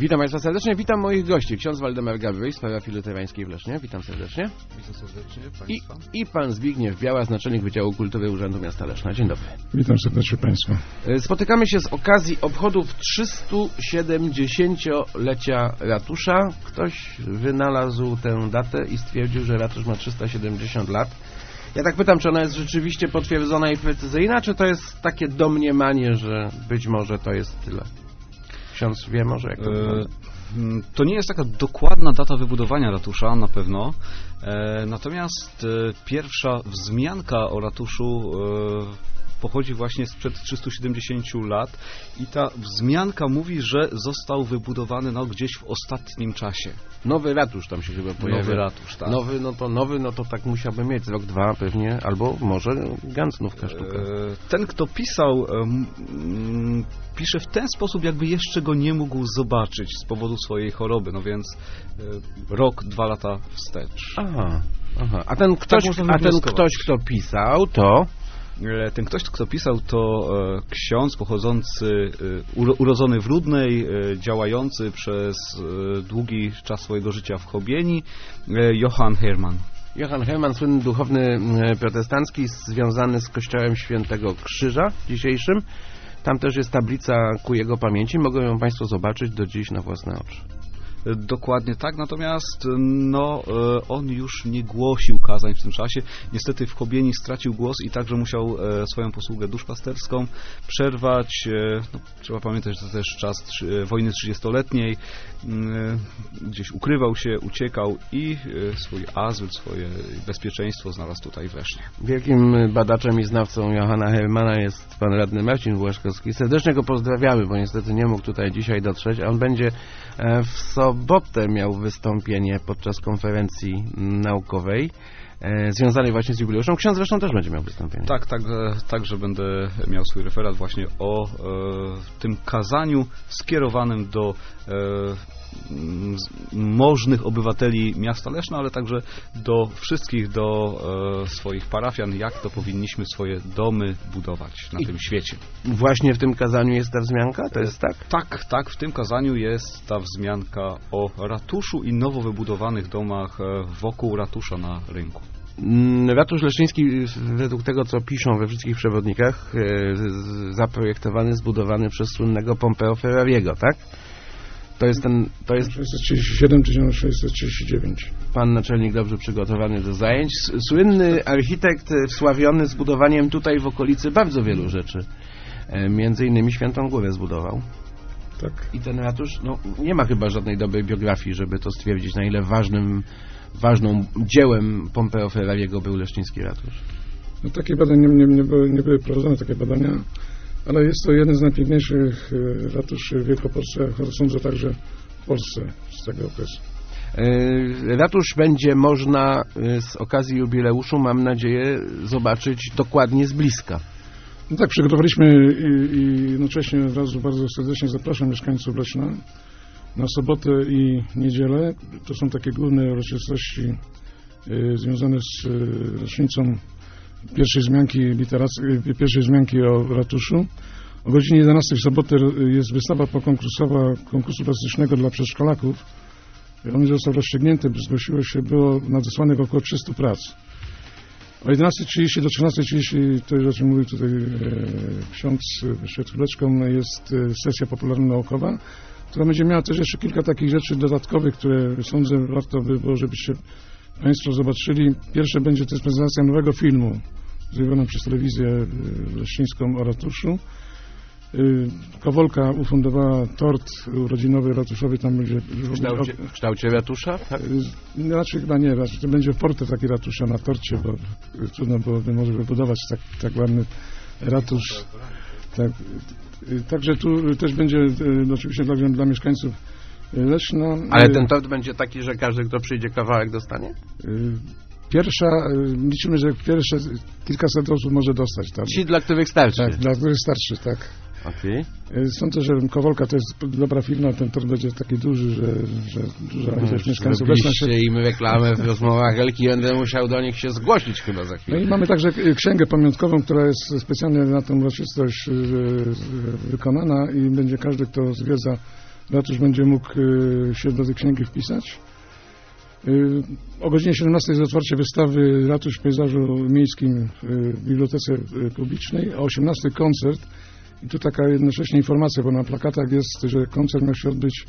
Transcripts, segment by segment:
Witam Państwa serdecznie, witam moich gości. Ksiądz Waldemar Gabryś z parafii luterańskiej w Lesznie. Witam serdecznie. Witam serdecznie Państwa. I pan Zbigniew Białas, naczelnik Wydziału Kultury Urzędu Miasta Leszna. Dzień dobry. Witam serdecznie Państwa. Spotykamy się z okazji obchodów 370-lecia ratusza. Ktoś wynalazł tę datę i stwierdził, że ratusz ma 370 lat. Ja tak pytam, czy ona jest rzeczywiście potwierdzona i precyzyjna, czy to jest takie domniemanie, że być może to jest tyle? Ksiądz wie może, jak to wygląda? To nie jest taka dokładna data wybudowania ratusza, na pewno. Natomiast pierwsza wzmianka o ratuszu pochodzi właśnie sprzed 370 lat i ta wzmianka mówi, że został wybudowany gdzieś w ostatnim czasie. Nowy ratusz tam się chyba pojawia. Nowy ratusz, tak. Nowy, no to tak musiałby mieć rok, dwa pewnie, albo może gancnówka sztuka. Ten, kto pisał, pisze w ten sposób, jakby jeszcze go nie mógł zobaczyć z powodu swojej choroby, no więc rok, 2 lata wstecz. Aha. A ten ktoś, kto pisał, to... Ten ktoś, kto pisał, to ksiądz pochodzący, urodzony w Rudnej, działający przez długi czas swojego życia w Chobieni, Johann Hermann. Johann Hermann, słynny duchowny protestancki, związany z Kościołem Świętego Krzyża dzisiejszym. Tam też jest tablica ku jego pamięci. Mogą ją Państwo zobaczyć do dziś na własne oczy. Dokładnie tak, natomiast on już nie głosił kazań w tym czasie. Niestety w Chobieni stracił głos i także musiał swoją posługę duszpasterską przerwać. Trzeba pamiętać, że to też czas wojny 30-letniej. Gdzieś ukrywał się, uciekał i swój azyl, swoje bezpieczeństwo znalazł tutaj w Lesznie. Wielkim badaczem i znawcą Johanna Hermana jest pan radny Marcin Błaszkowski. Serdecznie go pozdrawiamy, bo niestety nie mógł tutaj dzisiaj dotrzeć. On będzie w sobotę miał wystąpienie podczas konferencji naukowej związanej właśnie z jubileuszem. Ksiądz zresztą też będzie miał wystąpienie. Także będę miał swój referat właśnie o tym kazaniu skierowanym do możnych obywateli miasta Leszna, ale także do wszystkich, do swoich parafian, jak to powinniśmy swoje domy budować na tym świecie. Właśnie w tym kazaniu jest ta wzmianka? To jest tak? Tak, w tym kazaniu jest ta wzmianka o ratuszu i nowo wybudowanych domach wokół ratusza na rynku. Ratusz Leszczyński, według tego, co piszą we wszystkich przewodnikach, zaprojektowany, zbudowany przez słynnego Pompeo Ferrariego, tak? To jest 637 czy 639. Pan naczelnik dobrze przygotowany do zajęć. Słynny architekt wsławiony zbudowaniem tutaj w okolicy bardzo wielu rzeczy. Między innymi Świętą Górę zbudował. Tak. I ten ratusz, nie ma chyba żadnej dobrej biografii, żeby to stwierdzić, na ile ważną dziełem Pompeo Ferrariego był leszczyński ratusz. Takie badania nie były prowadzone, takie badania, ale jest to jeden z najpiękniejszych ratuszy w Wielkopolsce, sądzę także w Polsce z tego okresu. Ratusz będzie można z okazji jubileuszu, mam nadzieję, zobaczyć dokładnie z bliska. Tak, przygotowaliśmy i jednocześnie od razu bardzo serdecznie zapraszam mieszkańców Leszna na sobotę i niedzielę. To są takie główne uroczystości związane z rocznicą pierwszej wzmianki o ratuszu. O godzinie 11 w sobotę jest wystawa pokonkursowa konkursu plastycznego dla przedszkolaków. On został rozstrzygnięty, było nadesłanych około 300 prac. O 11:30 do 13:30, to jest o czym mówił tutaj ksiądz przed chwileczką, jest sesja popularno-naukowa, która będzie miała też jeszcze kilka takich rzeczy dodatkowych, które sądzę warto by było, żebyście Państwo zobaczyli. Pierwsze będzie to prezentacja nowego filmu zrobionego przez telewizję leszczyńską o ratuszu. Kowolka ufundowała tort urodzinowy ratuszowy, tam będzie... W kształcie ratusza? Tak? Raczej chyba nie, raczej to będzie portret taki ratusza na torcie, bo trudno byłoby może wybudować tak ładny ratusz. Tak. Także tu też będzie oczywiście dla mieszkańców Leszna. Ale ten tort będzie taki, że każdy, kto przyjdzie, kawałek dostanie? Liczymy, że pierwsze kilkaset osób może dostać. Tak? Ci, dla których starczy. Tak, dla których starczy, tak. Okay. Sądzę, że Kowolka to jest dobra firma, ten tort będzie taki duży, że duża ilość mieszkańców Leszna się... im reklamę w rozmowach Elki, będę musiał do nich się zgłosić chyba za chwilę. No i mamy także księgę pamiątkową, która jest specjalnie na tę uroczystość wykonana i będzie każdy, kto zwiedza ratusz będzie mógł się do tej księgi wpisać. O godzinie 17 jest otwarcie wystawy Ratusz w pejzażu miejskim w Bibliotece Publicznej, a o 18 koncert. I tu taka jednocześnie informacja, bo na plakatach jest, że koncert miał się odbyć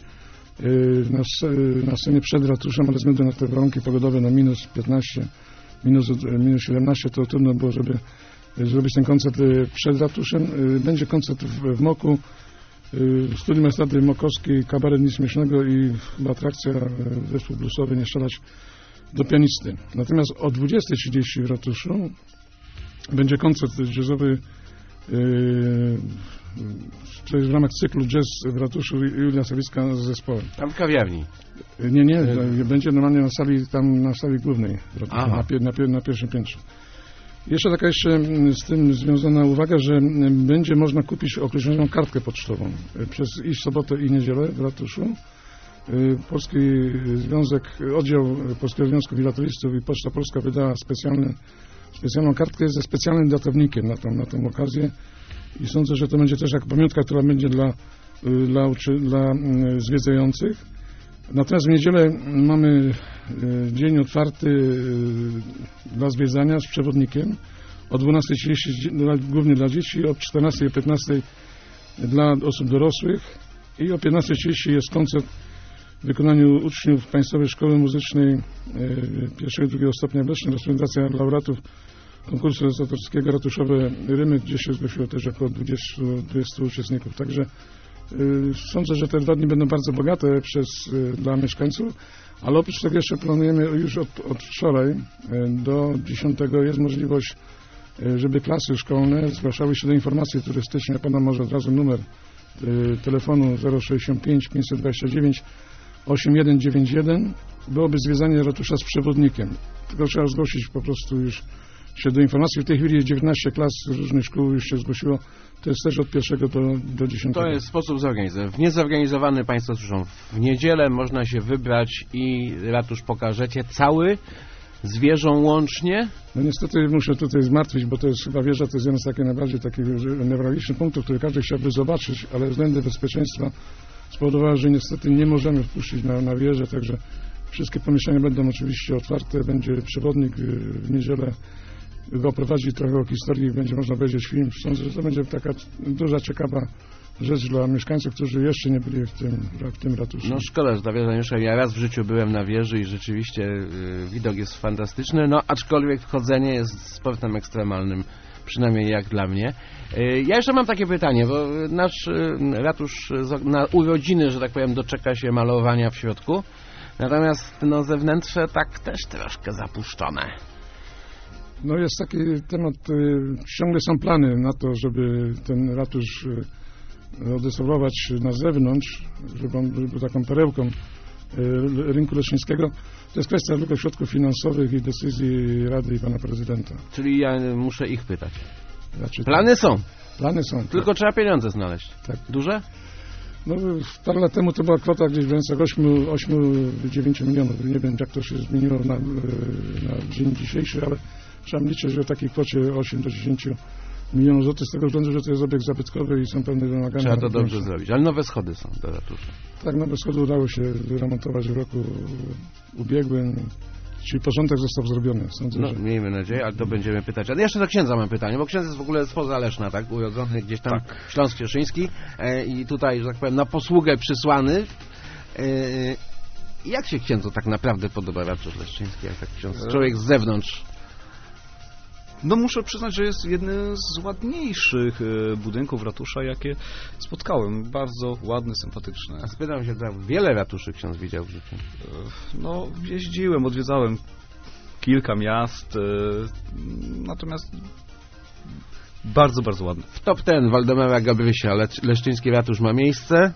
na scenie przed ratuszem, ale ze względu na te warunki pogodowe, na minus 15, minus 17, to trudno było, żeby zrobić ten koncert przed ratuszem. Będzie koncert w Moku, Studium Estrady Mokowskiej, kabaret Nic Śmiesznego i chyba atrakcja zespół bluesowy Nie strzelać do pianisty. Natomiast o 20:30 w ratuszu będzie koncert jazzowy, to jest w ramach cyklu Jazz w ratuszu Julia Sawicka z zespołem. Tam w kawiarni. Nie, będzie normalnie na sali głównej w ratuszu, na pierwszym piętrze. Jeszcze z tym związana uwaga, że będzie można kupić określoną kartkę pocztową przez i sobotę i niedzielę w ratuszu. Polski Oddział Polskiego Związku Filatelistów i Poczta Polska wydała specjalną kartkę ze specjalnym datownikiem na tę okazję i sądzę, że to będzie też jak pamiątka, która będzie dla zwiedzających. Natomiast w niedzielę mamy dzień otwarty dla zwiedzania z przewodnikiem o 12:30 głównie dla dzieci, o 14 i 15 dla osób dorosłych i o 15:30 jest koncert w wykonaniu uczniów Państwowej Szkoły Muzycznej I i II stopnia w Lesznie, reprezentacja laureatów konkursu recytatorskiego Ratuszowe Rymy, gdzie się zgłosiło też około 20 uczestników. Także sądzę, że te 2 dni będą bardzo bogate dla mieszkańców, ale oprócz tego jeszcze planujemy już od wczoraj do 10 jest możliwość, żeby klasy szkolne zgłaszały się do informacji turystycznej. Ja podam może od razu numer telefonu 065 529 8191. Byłoby zwiedzanie ratusza z przewodnikiem. Tylko trzeba zgłosić po prostu już się do informacji. W tej chwili jest 19 klas z różnych szkół już się zgłosiło. To jest też od 1 do 10. To jest sposób zorganizowany. W niezorganizowany Państwo słyszą. W niedzielę można się wybrać i ratusz pokażecie cały, z wieżą łącznie. No niestety muszę tutaj zmartwić, bo to jest chyba wieża, to jest jeden z takich newralgicznych punktów, który każdy chciałby zobaczyć, ale względy bezpieczeństwa spowodowały, że niestety nie możemy wpuścić na wieżę, także wszystkie pomieszczenia będą oczywiście otwarte, będzie przewodnik w niedzielę go prowadzi trochę o historii, będzie można obejrzeć film. Sądzę, że to będzie taka duża, ciekawa rzecz dla mieszkańców, którzy jeszcze nie byli w tym ratuszu. No szkoda, że ta wieża nie szła. Ja raz w życiu byłem na wieży i rzeczywiście widok jest fantastyczny, no aczkolwiek wchodzenie jest sportem ekstremalnym, przynajmniej jak dla mnie. Ja jeszcze mam takie pytanie, bo nasz ratusz na urodziny, że tak powiem, doczeka się malowania w środku, natomiast zewnętrzne tak też troszkę zapuszczone. No jest taki temat, ciągle są plany na to, żeby ten ratusz odrestaurować na zewnątrz, żeby on był taką perełką rynku leszczyńskiego. To jest kwestia tylko środków finansowych i decyzji Rady i Pana Prezydenta. Czyli ja muszę ich pytać. Plany są. Plany są. Tylko tak. Trzeba pieniądze znaleźć. Tak. Duże? No, parę lat temu to była kwota gdzieś w granicach 8-9 milionów. Nie wiem, jak to się zmieniło na dzień dzisiejszy, ale trzeba liczyć, że w takiej kwocie 8 do 10 milionów złotych, z tego względu, że to jest obiekt zabytkowy i są pewne wymagania. Trzeba to dobrze zrobić, ale nowe schody są do ratusza. Tak, nowe schody udało się wyremontować w roku ubiegłym, czyli porządek został zrobiony. Sądzę, że... Miejmy nadzieję, ale to będziemy pytać. Ale jeszcze do księdza mam pytanie, bo ksiądz jest w ogóle spoza Leszna, tak? Urodzony gdzieś tam Śląsk Cieszyński i tutaj, że tak powiem, na posługę przysłany. Jak się księdzu tak naprawdę podoba ratusz leszczyński, jak tak ksiądz, człowiek z zewnątrz? No muszę przyznać, że jest jednym z ładniejszych budynków ratusza, jakie spotkałem. Bardzo ładny, sympatyczny. A spytam się, wiele ratuszy ksiądz widział w życiu? No jeździłem, odwiedzałem kilka miast, natomiast bardzo, bardzo ładny. W top 10 Waldemara Gabrysia, leszczyński ratusz ma miejsce?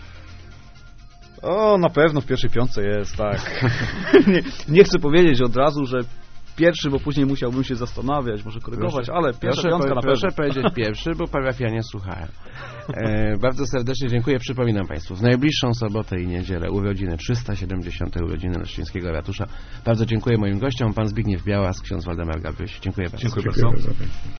O, na pewno w pierwszej piątce jest, tak. nie chcę powiedzieć od razu, że pierwszy, bo później musiałbym się zastanawiać, może korygować, ale pierwsza piątka na pewno. Proszę powiedzieć pierwszy, bo parafianie słuchają. Bardzo serdecznie dziękuję. Przypominam Państwu, w najbliższą sobotę i niedzielę urodziny, 370. urodziny Leszczyńskiego Ratusza. Bardzo dziękuję moim gościom, pan Zbigniew Białas, ksiądz Waldemar Gabryś. Dziękuję bardzo. Dziękuję bardzo.